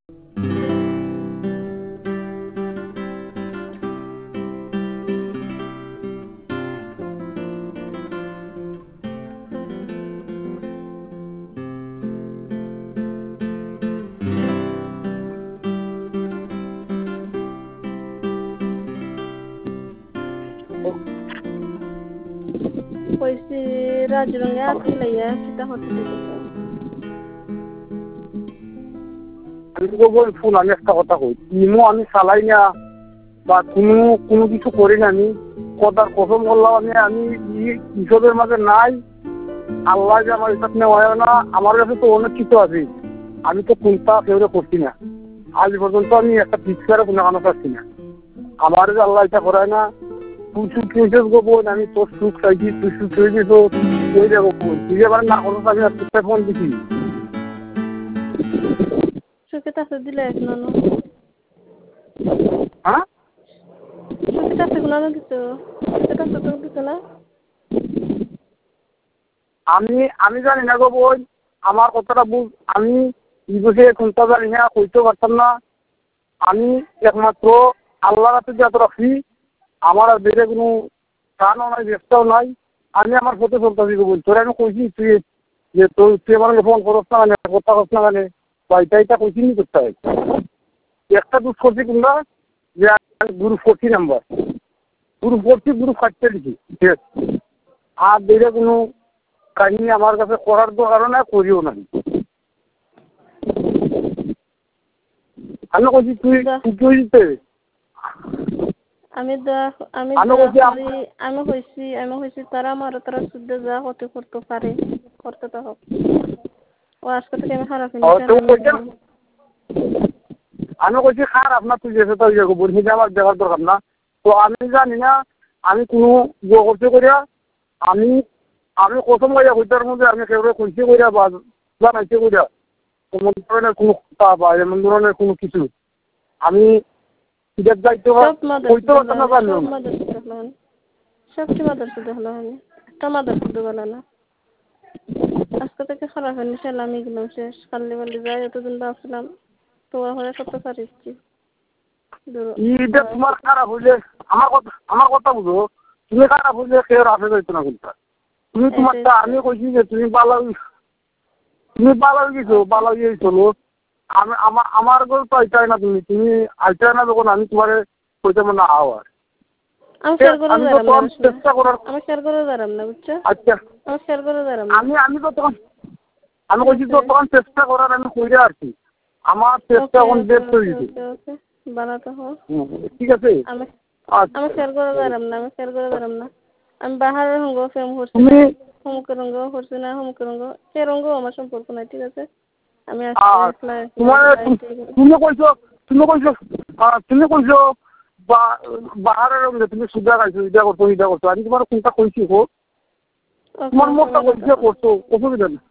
কইছি রাজরঙে আতি লাইয়া কিতা হতে দিতেছে আমি তো বল ফোন আমি একটা কথা কই ইমো আমি চালাই না বা কোনো কিছু করি না আমি কথার কসম করলাম আমি ইসবের মাঝে নাই আল্লাহ যে আমার ইসব নেওয়া হয় না আমার কাছে তো অনেক কিছু আছে আমি তো কোনটা কেউরে করছি না আজ পর্যন্ত আমি একটা পিক্সারে কোনো কানো পাচ্ছি না আমার যে আল্লাহ এটা করায় না তুই সুখ হয়েছিস গোপন আমি তোর সুখ চাইছি তুই সুখ হয়েছিস ওই যে গোপন তুই এবার না করো আমি আর তোর ফোন দিছি সুখে তাতে দিলে এখন হ্যাঁ সুখে তাতে কোনো দিত সুখে তাতে তো দিত না আমি জানি না গোপন আমার কথাটা বুঝ আমি এই বসে কোনটা জানি না কইতেও পারতাম না আমি একমাত্র আল্লাহর হাতে যত রাখি আমার আর বেড়ে কোনো টানও নাই ব্যস্তাও নাই আমি আমার পথে চলতেছি গোপন তোরা আমি কইছি তুই যে তুই আমার ফোন করস না মানে কথা কস না মানে বা এটা কইছি নি করতে হয় একটা দুধ করছি তোমরা যে গ্রুপ 40 নাম্বার গ্রুপ 40 গ্রুপ 5 লিখি ঠিক আছে আর বেড়ে কোনো কাহিনী আমার কাছে করার দরকারও না করিও না আমি কইছি তুই তুই দিতে আমি কইছি তারা শুদ্ধ যা হতে করতে পারে করতে তো হোক ও আজকে থেকে আমি খারাপ আমি কইছি খারাপ না তুই যেতে তাই যাবো বলছি যে আমার দেখার দরকার না তো আমি জানি না আমি কোনো করতে করিয়া আমি প্রথম করিয়া হইতার মধ্যে আমি কেউ কইছে করিয়া বা জানাইছে করিয়া এমন ধরনের কোনো কথা বা এমন ধরনের কোনো কিছু আমি দায়িত্ব কইতে পারতাম না জানলাম সবটি মাদারসুদ হলো আমি একটা মাদারসুদ বলে না আজকে থেকে খারাপ হয়নি আমি গেলাম শেষ কাল্লি বাল্লি যাই এতদিন ভাবছিলাম তোমার হয়ে কত পারিছি এটা তোমার খারাপ হইলে আমার কথা বুঝো তুমি খারাপ হইলে কেউ রাখে যাইতো না কোনটা তুমি তোমারটা আমি কইছি যে তুমি বালা গেছো বালা গিয়ে চলো আমি আমার গল্প তো আইতাই না তুমি আইতাই না যখন আমি তোমার কইতে না আও আর আমি শেয়ার করে দাঁড়াম চেষ্টা করার আমি শেয়ার করে দাঁড়াম না বুঝছো আচ্ছা আমি শেয়ার করে দাঁড়াম আমি তো তখন আমি কইছি তো তখন চেষ্টা করার আমি কইরে আর কি আমার চেষ্টা এখন বের করে দিতে বানাতে হোক ঠিক আছে আমি শেয়ার করে দাঁড়াম না আমি বাহারের রঙ্গ ফেম করছি হুমকে রঙ্গ করছি না হুমকে রঙ্গ সে রঙ্গ আমার সম্পর্ক নাই ঠিক আছে আমি তুমি কইছো বাহারের রঙে তুমি সুদা খাইছো এটা করছো আমি তোমার কোনটা কইছি হোক তোমার মতটা কইছে করছো অসুবিধা নেই